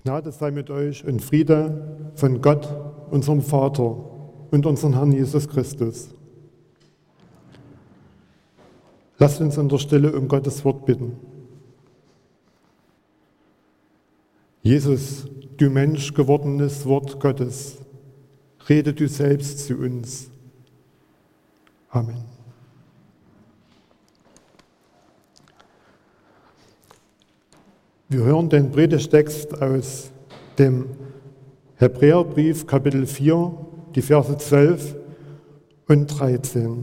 Gnade sei mit euch und Friede von Gott, unserem Vater und unserem Herrn Jesus Christus. Lasst uns in der Stille um Gottes Wort bitten. Jesus, du Mensch gewordenes Wort Gottes, rede du selbst zu uns. Amen. Wir hören den Predigtext aus dem Hebräerbrief, Kapitel 4, die Verse 12 und 13.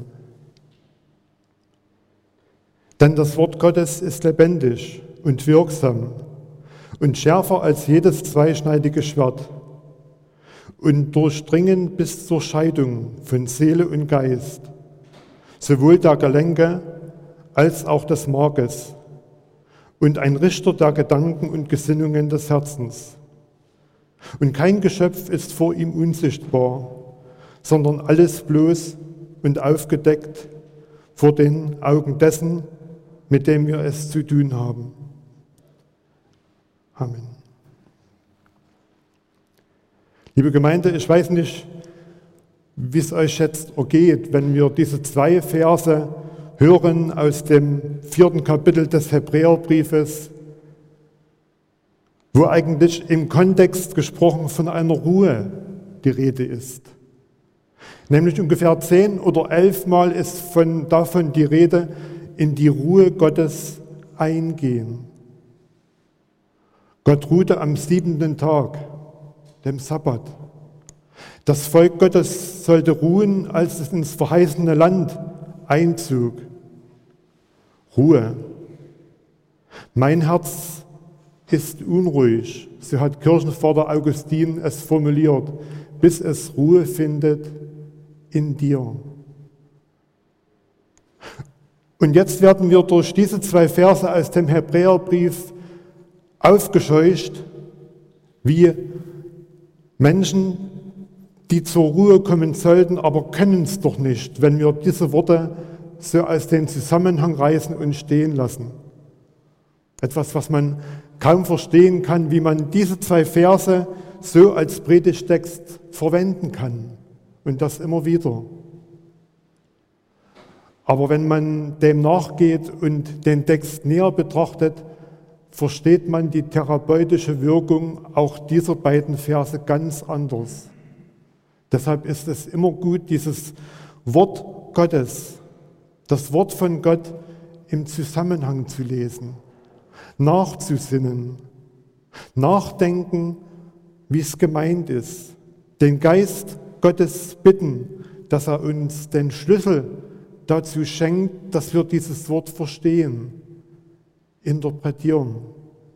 Denn das Wort Gottes ist lebendig und wirksam und schärfer als jedes zweischneidige Schwert und durchdringend bis zur Scheidung von Seele und Geist, sowohl der Gelenke als auch des Markes, und ein Richter der Gedanken und Gesinnungen des Herzens. Und kein Geschöpf ist vor ihm unsichtbar, sondern alles bloß und aufgedeckt vor den Augen dessen, mit dem wir es zu tun haben. Amen. Liebe Gemeinde, ich weiß nicht, wie es euch jetzt ergeht, wenn wir diese zwei Verse hören aus dem 4. Kapitel des Hebräerbriefes, wo eigentlich im Kontext gesprochen von einer Ruhe die Rede ist. Nämlich ungefähr 10 oder 11 Mal ist davon die Rede, in die Ruhe Gottes eingehen. Gott ruhte am 7. Tag, dem Sabbat. Das Volk Gottes sollte ruhen, als es ins verheißene Land einzug. Ruhe. Mein Herz ist unruhig, so hat Kirchenvater Augustin es formuliert, bis es Ruhe findet in dir. Und jetzt werden wir durch diese zwei Verse aus dem Hebräerbrief aufgescheucht, wie Menschen, die zur Ruhe kommen sollten, aber können es doch nicht, wenn wir diese Worte so aus dem Zusammenhang reißen und stehen lassen. Etwas, was man kaum verstehen kann, wie man diese zwei Verse so als Predigtext verwenden kann. Und das immer wieder. Aber wenn man dem nachgeht und den Text näher betrachtet, versteht man die therapeutische Wirkung auch dieser beiden Verse ganz anders. Deshalb ist es immer gut, dieses Wort Gottes, das Wort von Gott im Zusammenhang zu lesen, nachzusinnen, nachdenken, wie es gemeint ist, den Geist Gottes bitten, dass er uns den Schlüssel dazu schenkt, dass wir dieses Wort verstehen, interpretieren.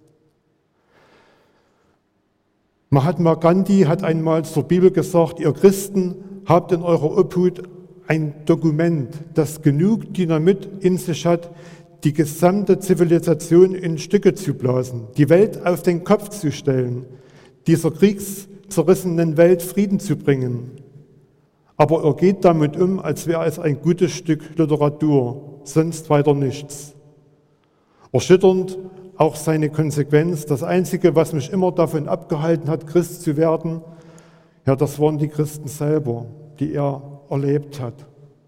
Mahatma Gandhi hat einmal zur Bibel gesagt, ihr Christen habt in eurer Obhut ein Dokument, das genug Dynamit in sich hat, die gesamte Zivilisation in Stücke zu blasen, die Welt auf den Kopf zu stellen, dieser kriegszerrissenen Welt Frieden zu bringen. Aber er geht damit um, als wäre es ein gutes Stück Literatur, sonst weiter nichts. Erschütternd auch seine Konsequenz. Das Einzige, was mich immer davon abgehalten hat, Christ zu werden, ja, das waren die Christen selber, die er erlebt hat.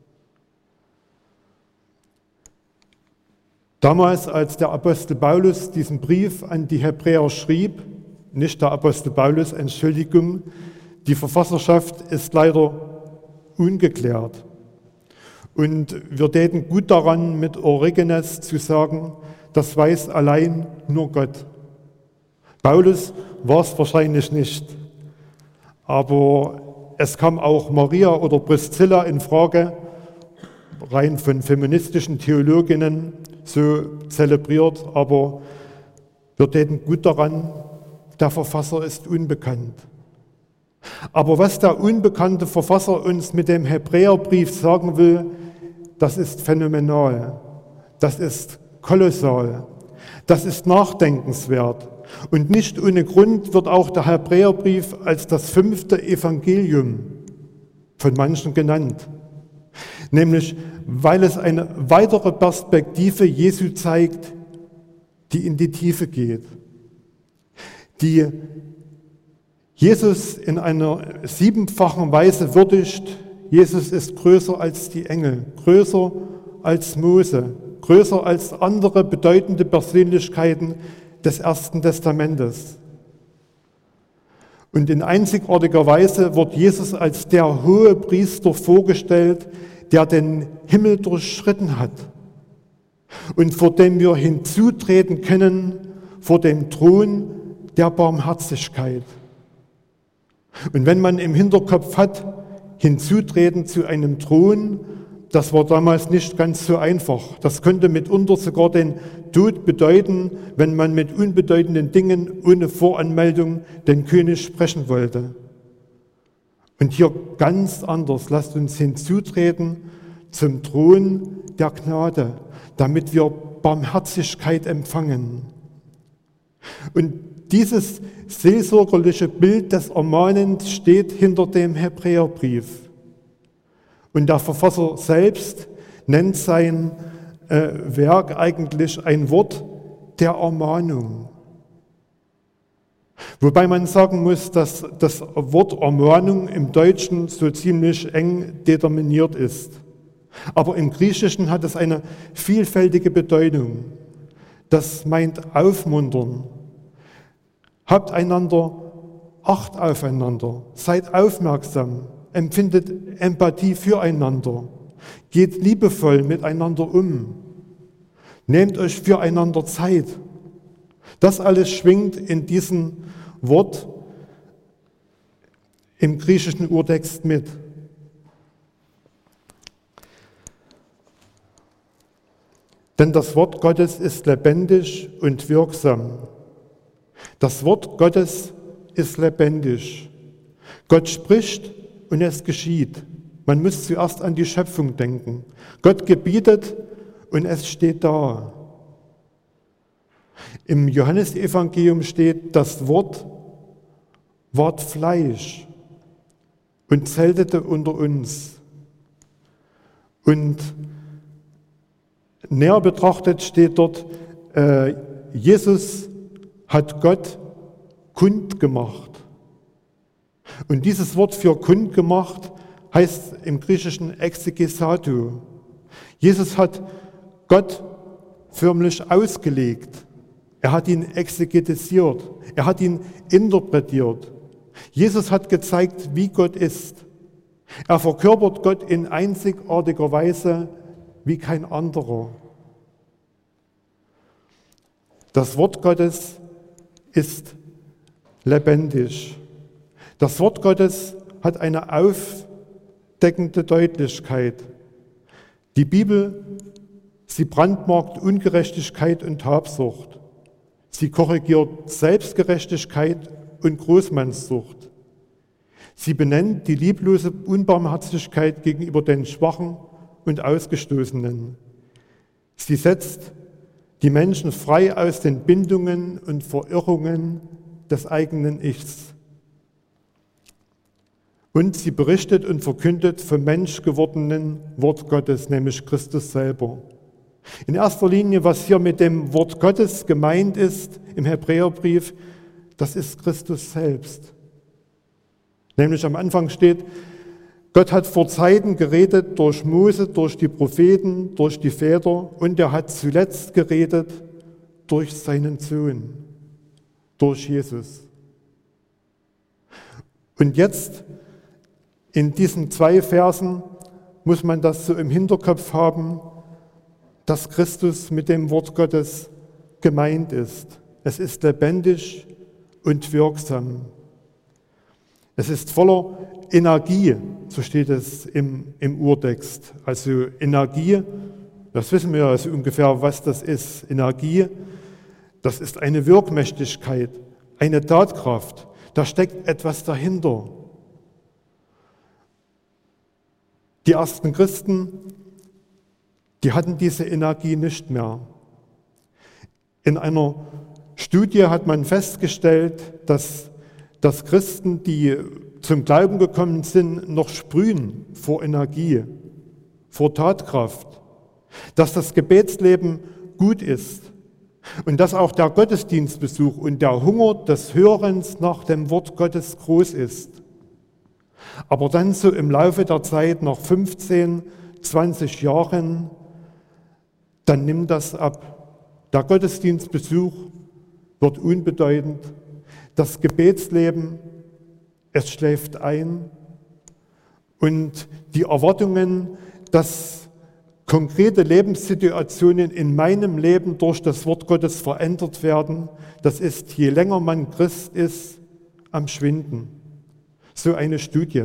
Damals, als der Apostel Paulus diesen Brief an die Hebräer schrieb, nicht der Apostel Paulus, Entschuldigung, die Verfasserschaft ist leider ungeklärt. Und wir täten gut daran, mit Origenes zu sagen, das weiß allein nur Gott. Paulus war es wahrscheinlich nicht, aber es kam auch Maria oder Priscilla in Frage, rein von feministischen Theologinnen so zelebriert, aber wir täten gut daran, der Verfasser ist unbekannt. Aber was der unbekannte Verfasser uns mit dem Hebräerbrief sagen will, das ist phänomenal, das ist kolossal, das ist nachdenkenswert. Und nicht ohne Grund wird auch der Hebräerbrief als das 5. Evangelium von manchen genannt. Nämlich, weil es eine weitere Perspektive Jesu zeigt, die in die Tiefe geht, die Jesus in einer 7-fachen Weise würdigt. Jesus ist größer als die Engel, größer als Mose, größer als andere bedeutende Persönlichkeiten des Ersten Testamentes. Und in einzigartiger Weise wird Jesus als der hohe Priester vorgestellt, der den Himmel durchschritten hat und vor dem wir hinzutreten können, vor dem Thron der Barmherzigkeit. Und wenn man im Hinterkopf hat, hinzutreten zu einem Thron, das war damals nicht ganz so einfach. Das konnte mitunter sogar den Tod bedeuten, wenn man mit unbedeutenden Dingen ohne Voranmeldung den König sprechen wollte. Und hier ganz anders. Lasst uns hinzutreten zum Thron der Gnade, damit wir Barmherzigkeit empfangen. Und dieses seelsorgerliche Bild des Ermahnens steht hinter dem Hebräerbrief. Und der Verfasser selbst nennt sein Werk eigentlich ein Wort der Ermahnung. Wobei man sagen muss, dass das Wort Ermahnung im Deutschen so ziemlich eng determiniert ist. Aber im Griechischen hat es eine vielfältige Bedeutung. Das meint aufmuntern. Habt einander Acht aufeinander, seid aufmerksam, empfindet Empathie füreinander, geht liebevoll miteinander um, nehmt euch füreinander Zeit. Das alles schwingt in diesem Wort im griechischen Urtext mit. Denn das Wort Gottes ist lebendig und wirksam. Das Wort Gottes ist lebendig. Gott spricht und es geschieht. Man muss zuerst an die Schöpfung denken. Gott gebietet und es steht da. Im Johannesevangelium steht, das Wort ward Fleisch und zeltete unter uns. Und näher betrachtet steht dort, Jesus hat Gott kundgemacht. Und dieses Wort für kundgemacht heißt im Griechischen exegesato. Jesus hat Gott förmlich ausgelegt. Er hat ihn exegetisiert. Er hat ihn interpretiert. Jesus hat gezeigt, wie Gott ist. Er verkörpert Gott in einzigartiger Weise wie kein anderer. Das Wort Gottes ist lebendig. Das Wort Gottes hat eine aufdeckende Deutlichkeit. Die Bibel, sie brandmarkt Ungerechtigkeit und Habsucht. Sie korrigiert Selbstgerechtigkeit und Großmannssucht. Sie benennt die lieblose Unbarmherzigkeit gegenüber den Schwachen und Ausgestoßenen. Sie setzt die Menschen frei aus den Bindungen und Verirrungen des eigenen Ichs. Und sie berichtet und verkündet vom menschgewordenen Wort Gottes, nämlich Christus selber. In erster Linie, was hier mit dem Wort Gottes gemeint ist im Hebräerbrief, das ist Christus selbst. Nämlich am Anfang steht, Gott hat vor Zeiten geredet durch Mose, durch die Propheten, durch die Väter und er hat zuletzt geredet durch seinen Sohn, durch Jesus. Und jetzt in diesen 2 Versen muss man das so im Hinterkopf haben, dass Christus mit dem Wort Gottes gemeint ist. Es ist lebendig und wirksam. Es ist voller Energie, so steht es im Urtext. Also Energie, das wissen wir ja also ungefähr, was das ist. Energie, das ist eine Wirkmächtigkeit, eine Tatkraft. Da steckt etwas dahinter. Die ersten Christen, die hatten diese Energie nicht mehr. In einer Studie hat man festgestellt, dass Christen, die zum Glauben gekommen sind, noch sprühen vor Energie, vor Tatkraft, dass das Gebetsleben gut ist, und dass auch der Gottesdienstbesuch und der Hunger des Hörens nach dem Wort Gottes groß ist. Aber dann so im Laufe der Zeit, nach 15, 20 Jahren, dann nimmt das ab. Der Gottesdienstbesuch wird unbedeutend. Das Gebetsleben, es schläft ein. Und die Erwartungen, dass konkrete Lebenssituationen in meinem Leben durch das Wort Gottes verändert werden, das ist, je länger man Christ ist, am Schwinden. So eine Studie.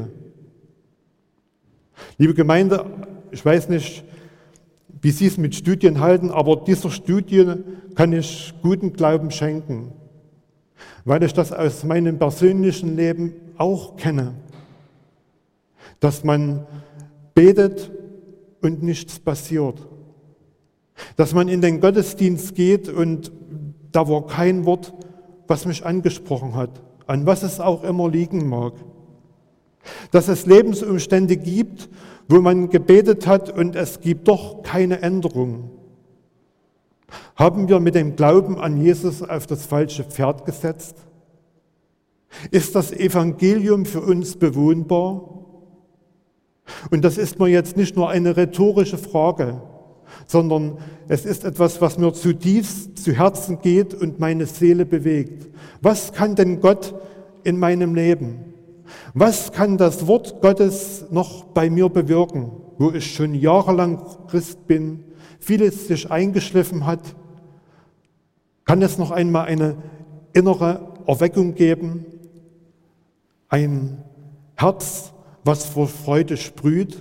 Liebe Gemeinde, ich weiß nicht, wie Sie es mit Studien halten, aber dieser Studie kann ich guten Glauben schenken, weil ich das aus meinem persönlichen Leben auch kenne, dass man betet und nichts passiert, dass man in den Gottesdienst geht und da war kein Wort, was mich angesprochen hat, an was es auch immer liegen mag, dass es Lebensumstände gibt, wo man gebetet hat und es gibt doch keine Änderung. Haben wir mit dem Glauben an Jesus auf das falsche Pferd gesetzt? Ist das Evangelium für uns bewohnbar? Und das ist mir jetzt nicht nur eine rhetorische Frage, sondern es ist etwas, was mir zutiefst zu Herzen geht und meine Seele bewegt. Was kann denn Gott in meinem Leben? Was kann das Wort Gottes noch bei mir bewirken, wo ich schon jahrelang Christ bin, vieles sich eingeschliffen hat? Kann es noch einmal eine innere Erweckung geben? Ein Herz, was vor Freude sprüht?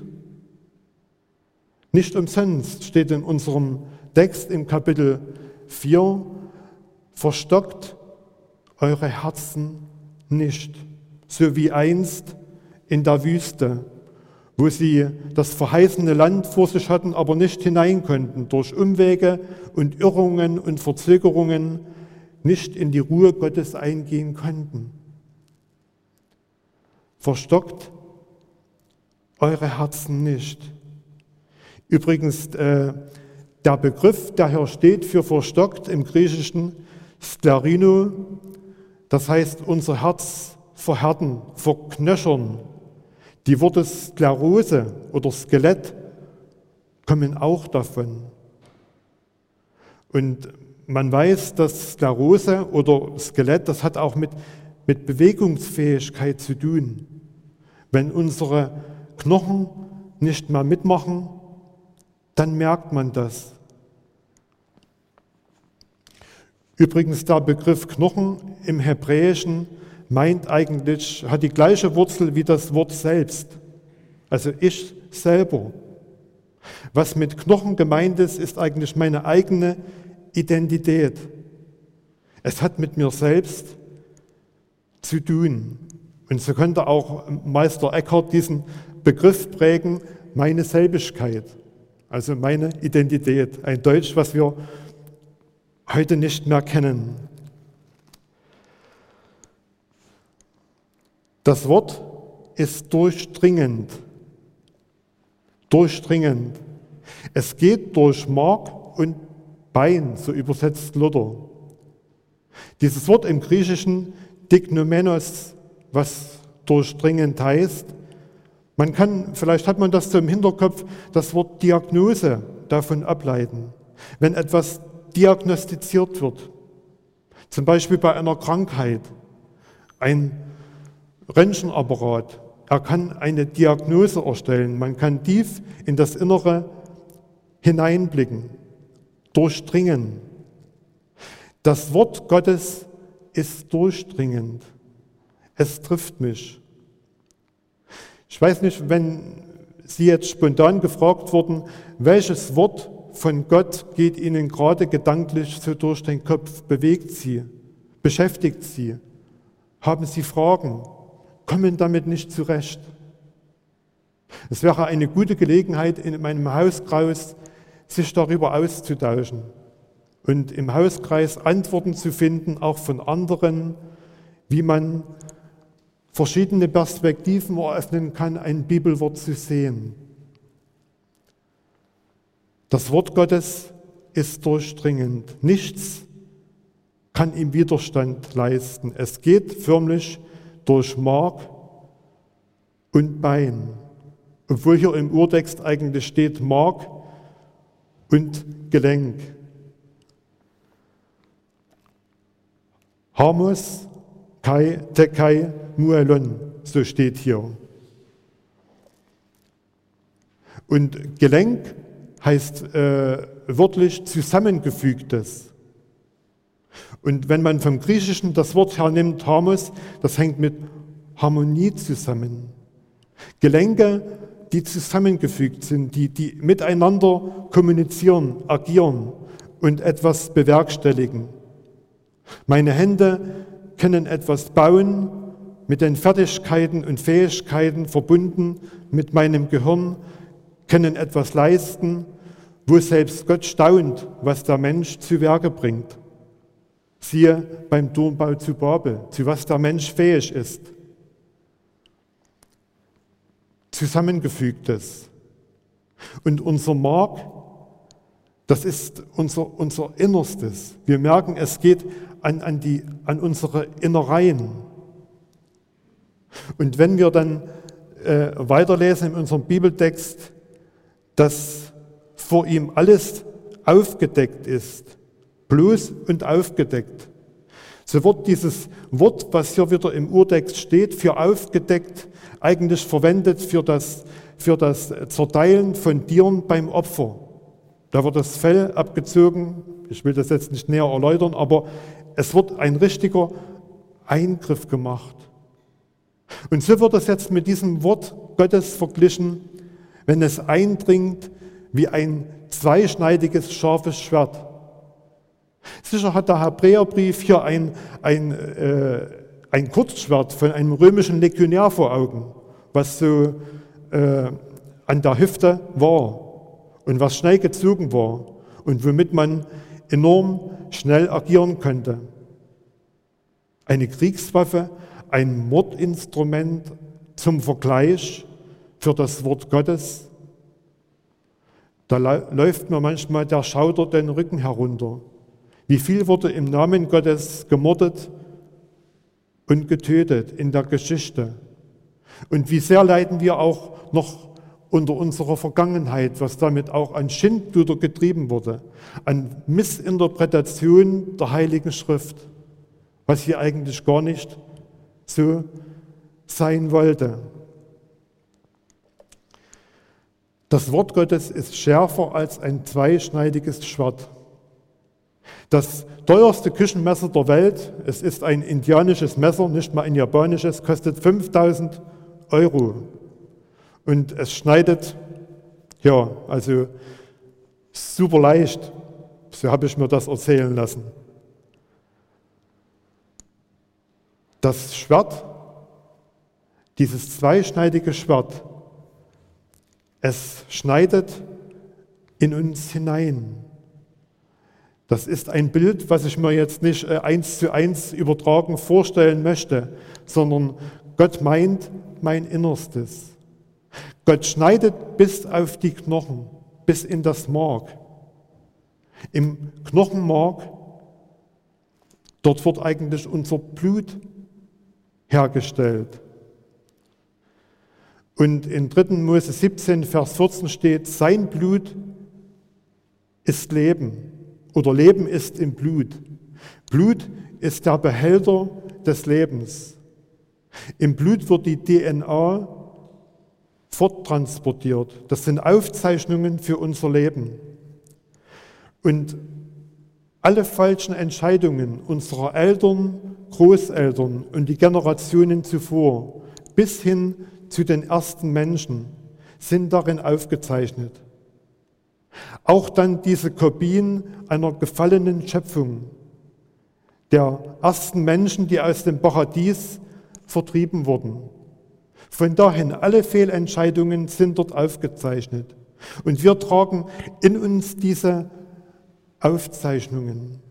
Nicht umsonst steht in unserem Text im Kapitel 4, verstockt eure Herzen nicht, so wie einst in der Wüste, wo sie das verheißene Land vor sich hatten, aber nicht hinein konnten, durch Umwege und Irrungen und Verzögerungen nicht in die Ruhe Gottes eingehen konnten. Verstockt eure Herzen nicht. Übrigens, der Begriff, der hier steht für verstockt im Griechischen, sklerino, das heißt unser Herz verhärten, verknöchern. Die Worte Sklerose oder Skelett kommen auch davon. Und man weiß, dass Sklerose oder Skelett, das hat auch mit Bewegungsfähigkeit zu tun. Wenn unsere Knochen nicht mehr mitmachen, dann merkt man das. Übrigens, der Begriff Knochen im Hebräischen meint eigentlich, hat die gleiche Wurzel wie das Wort selbst, also ich selber. Was mit Knochen gemeint ist, ist eigentlich meine eigene Identität. Es hat mit mir selbst zu tun. Und so könnte auch Meister Eckhart diesen Begriff prägen, meine Selbigkeit, also meine Identität. Ein Deutsch, was wir heute nicht mehr kennen. Das Wort ist durchdringend. Durchdringend. Es geht durch Mark und Bein, so übersetzt Luther. Dieses Wort im Griechischen Diknomenos, was durchdringend heißt, vielleicht hat man das so im Hinterkopf, das Wort Diagnose davon ableiten. Wenn etwas diagnostiziert wird, zum Beispiel bei einer Krankheit, ein Röntgenapparat, er kann eine Diagnose erstellen. Man kann tief in das Innere hineinblicken, durchdringen. Das Wort Gottes ist durchdringend. Es trifft mich. Ich weiß nicht, wenn Sie jetzt spontan gefragt wurden, welches Wort von Gott geht Ihnen gerade gedanklich so durch den Kopf, bewegt Sie, beschäftigt Sie, haben Sie Fragen, kommen damit nicht zurecht. Es wäre eine gute Gelegenheit, in meinem Hauskreis sich darüber auszutauschen und im Hauskreis Antworten zu finden, auch von anderen, wie man verschiedene Perspektiven eröffnen kann, ein Bibelwort zu sehen. Das Wort Gottes ist durchdringend. Nichts kann ihm Widerstand leisten. Es geht förmlich durch Mark und Bein. Obwohl hier im Urtext eigentlich steht Mark und Gelenk. Hamos, Kai, Tekai, Muelon, so steht hier. Und Gelenk heißt wörtlich Zusammengefügtes. Und wenn man vom Griechischen das Wort hernimmt, Hamos, das hängt mit Harmonie zusammen. Gelenke, die zusammengefügt sind, die miteinander kommunizieren, agieren und etwas bewerkstelligen. Meine Hände können etwas bauen, mit den Fertigkeiten und Fähigkeiten verbunden mit meinem Gehirn, können etwas leisten, wo selbst Gott staunt, was der Mensch zu Werke bringt. Siehe beim Turmbau zu Babel, zu was der Mensch fähig ist. Zusammengefügtes. Und unser Mark, das ist unser Innerstes. Wir merken, es geht an unsere Innereien. Und wenn wir dann weiterlesen in unserem Bibeltext, dass vor ihm alles aufgedeckt ist, bloß und aufgedeckt. So wird dieses Wort, was hier wieder im Urtext steht, für aufgedeckt, eigentlich verwendet für das Zerteilen von Tieren beim Opfer. Da wird das Fell abgezogen, ich will das jetzt nicht näher erläutern, aber es wird ein richtiger Eingriff gemacht. Und so wird es jetzt mit diesem Wort Gottes verglichen, wenn es eindringt wie ein zweischneidiges, scharfes Schwert. Sicher hat der Hebräerbrief hier ein Kurzschwert von einem römischen Legionär vor Augen, was so an der Hüfte war und was schnell gezogen war und womit man enorm schnell agieren konnte. Eine Kriegswaffe, ein Mordinstrument zum Vergleich für das Wort Gottes. Da läuft mir manchmal der Schauder den Rücken herunter. Wie viel wurde im Namen Gottes gemordet und getötet in der Geschichte? Und wie sehr leiden wir auch noch unter unserer Vergangenheit, was damit auch an Schindluder getrieben wurde, an Missinterpretation der Heiligen Schrift, was hier eigentlich gar nicht so sein wollte. Das Wort Gottes ist schärfer als ein zweischneidiges Schwert. Das teuerste Küchenmesser der Welt, es ist ein indianisches Messer, nicht mal ein japanisches, kostet 5.000 Euro. Und es schneidet, ja, also super leicht. So habe ich mir das erzählen lassen. Das Schwert, dieses zweischneidige Schwert, es schneidet in uns hinein. Das ist ein Bild, was ich mir jetzt nicht 1:1 übertragen vorstellen möchte, sondern Gott meint mein Innerstes. Gott schneidet bis auf die Knochen, bis in das Mark. Im Knochenmark, dort wird eigentlich unser Blut hergestellt. Und in 3. Mose 17, Vers 14 steht, sein Blut ist Leben oder Leben ist im Blut. Blut ist der Behälter des Lebens. Im Blut wird die DNA forttransportiert. Das sind Aufzeichnungen für unser Leben. Und alle falschen Entscheidungen unserer Eltern, Großeltern und die Generationen zuvor bis hin zu den ersten Menschen sind darin aufgezeichnet. Auch dann diese Kopien einer gefallenen Schöpfung, der ersten Menschen, die aus dem Paradies vertrieben wurden. Von dahin, alle Fehlentscheidungen sind dort aufgezeichnet. Und wir tragen in uns diese Aufzeichnungen.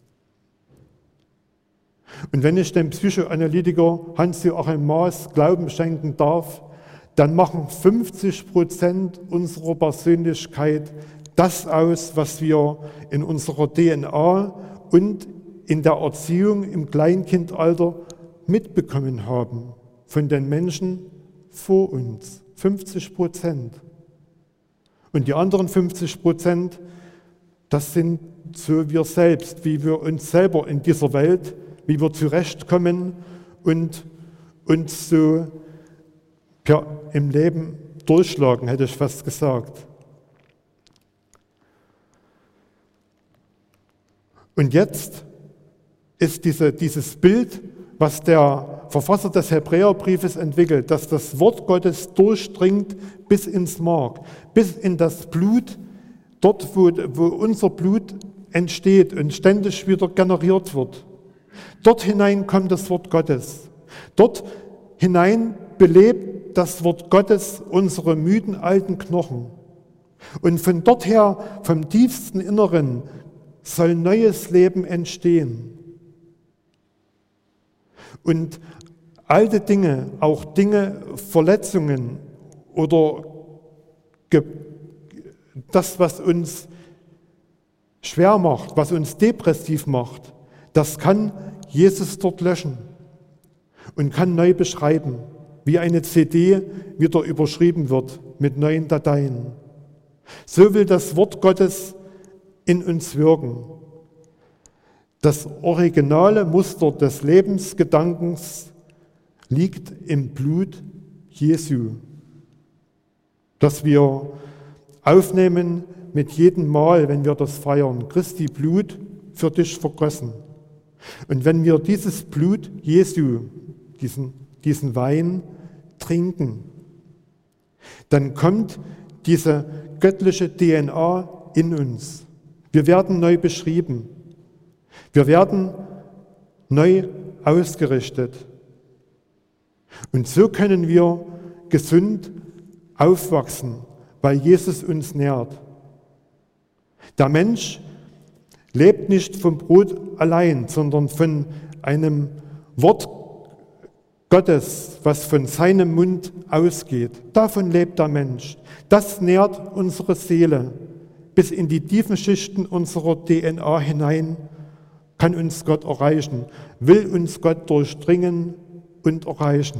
Und wenn ich dem Psychoanalytiker Hans-Joachim Maas Glauben schenken darf, dann machen 50% unserer Persönlichkeit das aus, was wir in unserer DNA und in der Erziehung im Kleinkindalter mitbekommen haben von den Menschen vor uns. 50%. Und die anderen 50%, das sind so wir selbst, wie wir uns selber in dieser Welt, wie wir zurechtkommen und uns so im Leben durchschlagen, hätte ich fast gesagt. Und jetzt ist dieses Bild, was der Verfasser des Hebräerbriefes entwickelt, dass das Wort Gottes durchdringt bis ins Mark, bis in das Blut, dort wo unser Blut entsteht und ständig wieder generiert wird. Dort hinein kommt das Wort Gottes. Dort hinein belebt das Wort Gottes unsere müden alten Knochen. Und von dort her, vom tiefsten Inneren, soll neues Leben entstehen. Und alte Dinge, auch Dinge, Verletzungen oder das, was uns schwer macht, was uns depressiv macht, das kann Jesus dort löschen und kann neu beschreiben, wie eine CD wieder überschrieben wird mit neuen Dateien. So will das Wort Gottes in uns wirken. Das originale Muster des Lebensgedankens liegt im Blut Jesu, das wir aufnehmen mit jedem Mal, wenn wir das feiern. Christi Blut für dich vergossen. Und wenn wir dieses Blut Jesu, diesen Wein trinken, dann kommt diese göttliche DNA in uns. Wir werden neu beschrieben. Wir werden neu ausgerichtet. Und so können wir gesund aufwachsen, weil Jesus uns nährt. Der Mensch lebt nicht vom Brot allein, sondern von einem Wort Gottes, was von seinem Mund ausgeht. Davon lebt der Mensch. Das nährt unsere Seele. Bis in die tiefen Schichten unserer DNA hinein kann uns Gott erreichen, will uns Gott durchdringen und erreichen.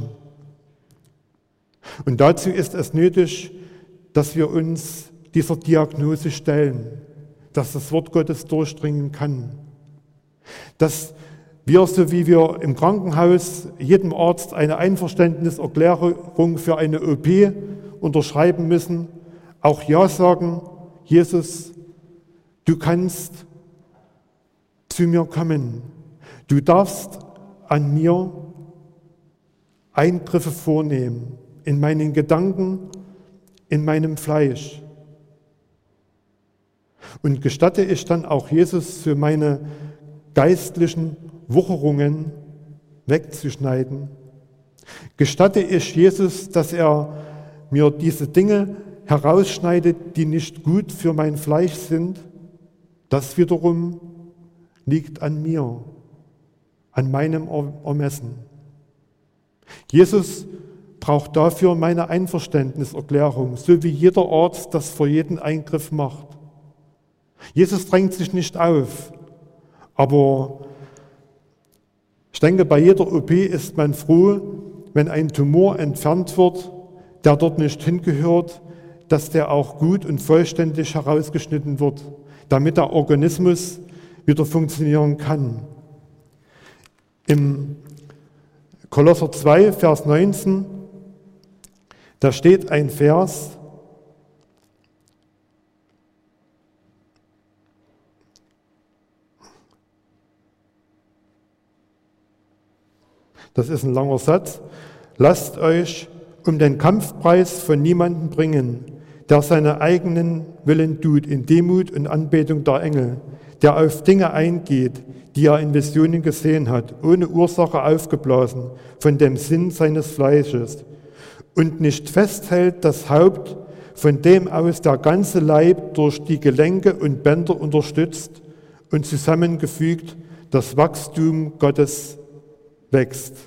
Und dazu ist es nötig, dass wir uns dieser Diagnose stellen, dass das Wort Gottes durchdringen kann. Dass wir, so wie wir im Krankenhaus jedem Arzt eine Einverständniserklärung für eine OP unterschreiben müssen, auch Ja sagen: Jesus, du kannst zu mir kommen. Du darfst an mir Eingriffe vornehmen, in meinen Gedanken, in meinem Fleisch. Und gestatte ich dann auch Jesus, für meine geistlichen Wucherungen wegzuschneiden? Gestatte ich Jesus, dass er mir diese Dinge herausschneidet, die nicht gut für mein Fleisch sind? Das wiederum liegt an mir, an meinem Ermessen. Jesus braucht dafür meine Einverständniserklärung, so wie jeder Arzt das für jeden Eingriff macht. Jesus drängt sich nicht auf, aber ich denke, bei jeder OP ist man froh, wenn ein Tumor entfernt wird, der dort nicht hingehört, dass der auch gut und vollständig herausgeschnitten wird, damit der Organismus wieder funktionieren kann. Im Kolosser 2, Vers 19, da steht ein Vers: Das ist ein langer Satz. Lasst euch um den Kampfpreis von niemandem bringen, der seine eigenen Willen tut, in Demut und Anbetung der Engel, der auf Dinge eingeht, die er in Visionen gesehen hat, ohne Ursache aufgeblasen von dem Sinn seines Fleisches, und nicht festhält das Haupt, von dem aus der ganze Leib durch die Gelenke und Bänder unterstützt und zusammengefügt das Wachstum Gottes wächst.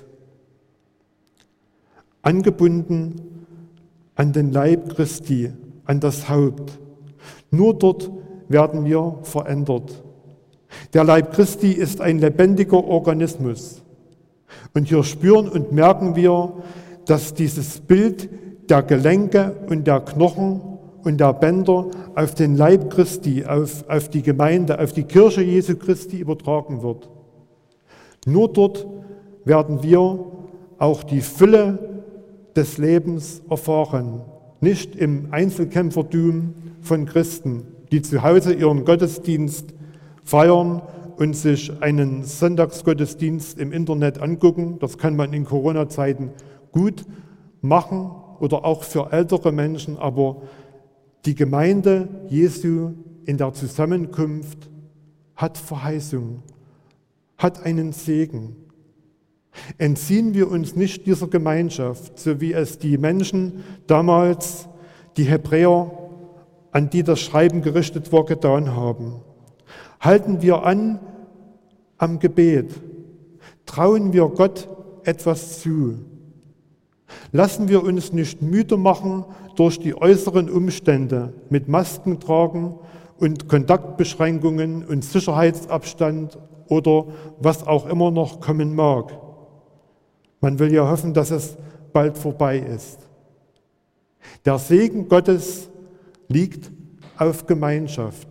Angebunden an den Leib Christi, an das Haupt. Nur dort werden wir verändert. Der Leib Christi ist ein lebendiger Organismus. Und hier spüren und merken wir, dass dieses Bild der Gelenke und der Knochen und der Bänder auf den Leib Christi, auf die Gemeinde, auf die Kirche Jesu Christi übertragen wird. Nur dort werden wir auch die Fülle des Lebens erfahren. Nicht im Einzelkämpfertum von Christen, die zu Hause ihren Gottesdienst feiern und sich einen Sonntagsgottesdienst im Internet angucken. Das kann man in Corona-Zeiten gut machen oder auch für ältere Menschen, aber die Gemeinde Jesu in der Zusammenkunft hat Verheißung, hat einen Segen. Entziehen wir uns nicht dieser Gemeinschaft, so wie es die Menschen damals, die Hebräer, an die das Schreiben gerichtet war, getan haben. Halten wir an am Gebet. Trauen wir Gott etwas zu. Lassen wir uns nicht müde machen durch die äußeren Umstände mit Masken tragen und Kontaktbeschränkungen und Sicherheitsabstand oder was auch immer noch kommen mag. Man will ja hoffen, dass es bald vorbei ist. Der Segen Gottes liegt auf Gemeinschaft.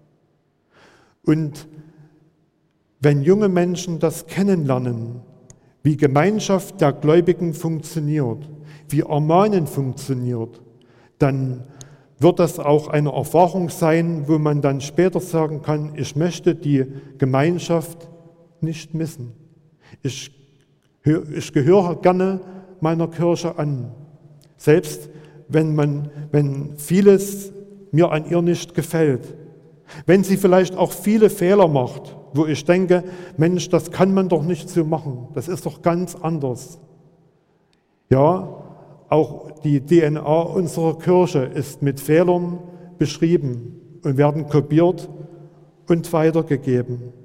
Und wenn junge Menschen das kennenlernen, wie Gemeinschaft der Gläubigen funktioniert, wie Ermahnen funktioniert, dann wird das auch eine Erfahrung sein, wo man dann später sagen kann, ich möchte die Gemeinschaft nicht missen. Ich gehöre gerne meiner Kirche an, selbst wenn vieles mir an ihr nicht gefällt. Wenn sie vielleicht auch viele Fehler macht, wo ich denke, Mensch, das kann man doch nicht so machen, das ist doch ganz anders. Ja, auch die DNA unserer Kirche ist mit Fehlern beschrieben und werden kopiert und weitergegeben.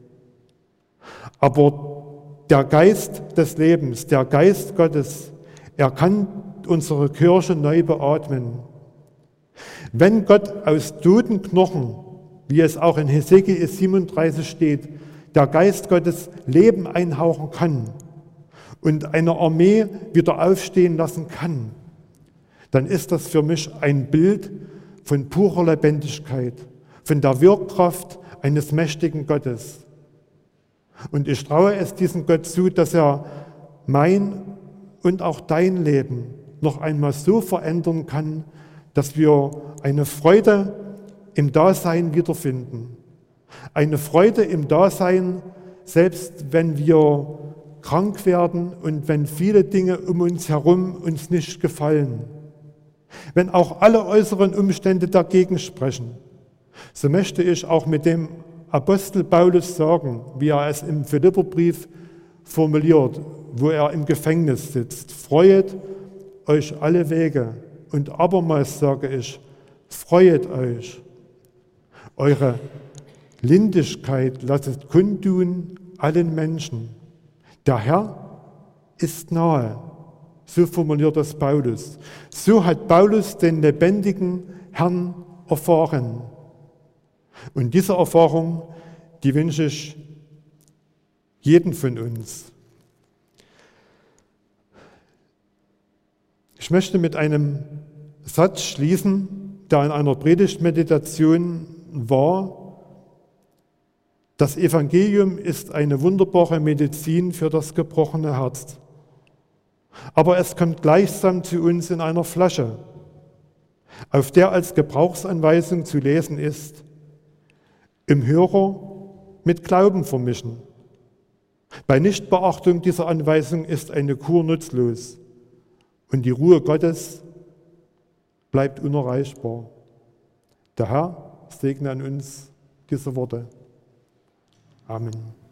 Aber der Geist des Lebens, der Geist Gottes, er kann unsere Kirche neu beatmen. Wenn Gott aus toten Knochen, wie es auch in Hesekiel 37 steht, der Geist Gottes Leben einhauchen kann und eine Armee wieder aufstehen lassen kann, dann ist das für mich ein Bild von purer Lebendigkeit, von der Wirkkraft eines mächtigen Gottes. Und ich traue es diesem Gott zu, dass er mein und auch dein Leben noch einmal so verändern kann, dass wir eine Freude im Dasein wiederfinden. Eine Freude im Dasein, selbst wenn wir krank werden und wenn viele Dinge um uns herum uns nicht gefallen. Wenn auch alle äußeren Umstände dagegen sprechen, so möchte ich auch mit dem Apostel Paulus sagen, wie er es im Philipperbrief formuliert, wo er im Gefängnis sitzt: Freuet euch alle Wege. Und abermals sage ich, freuet euch. Eure Lindigkeit lasset kundtun allen Menschen. Der Herr ist nahe. So formuliert das Paulus. So hat Paulus den lebendigen Herrn erfahren. Und diese Erfahrung, die wünsche ich jedem von uns. Ich möchte mit einem Satz schließen, der in einer Predigtmeditation war: Das Evangelium ist eine wunderbare Medizin für das gebrochene Herz. Aber es kommt gleichsam zu uns in einer Flasche, auf der als Gebrauchsanweisung zu lesen ist: Im Hörer mit Glauben vermischen. Bei Nichtbeachtung dieser Anweisung ist eine Kur nutzlos und die Ruhe Gottes bleibt unerreichbar. Der Herr segne an uns diese Worte. Amen.